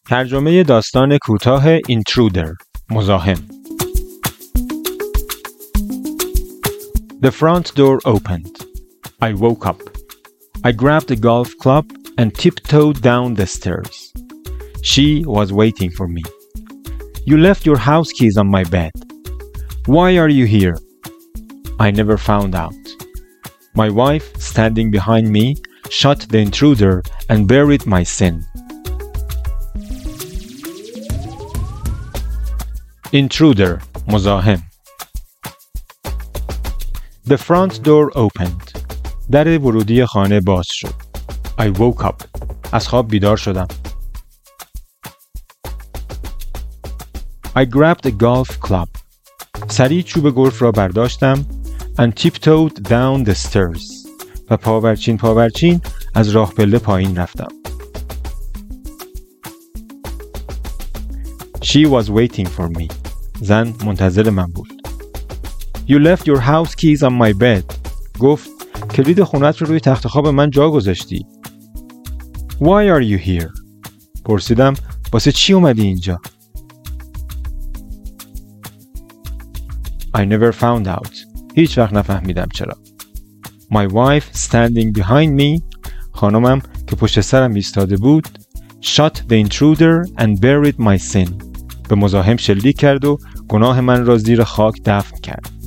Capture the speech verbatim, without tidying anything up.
ترجمه داستان کوتاه Intruder مزاحم. The front door opened. I woke up. I grabbed a golf club and tiptoed down the stairs. She was waiting for me. You left your house keys on my bed. Why are you here? I never found out. My wife, standing behind me, shot the intruder and buried my sin. Intruder مزاحم. The front door opened. در ورودی خانه باز شد. I woke up. از خواب بیدار شدم. I grabbed a golf club. سریع چوب گلف را برداشتم and tiptoed down the stairs. و پاورچین پاورچین از راه پله پایین رفتم. She was waiting for me. زن منتظر من بود. You left your house keys on my bed. گفت کلید خونت رو روی تخت خواب من جا گذاشتی. Why are you here? پرسیدم واسه چی اومدی اینجا؟ I never found out. هیچ وقت نفهمیدم چرا. My wife standing behind me. خانمم که پشت سرم ایستاده بود. Shot the intruder and buried my sin. به مزاحم شلیک کرد و گناه من را زیر خاک دفن کرد.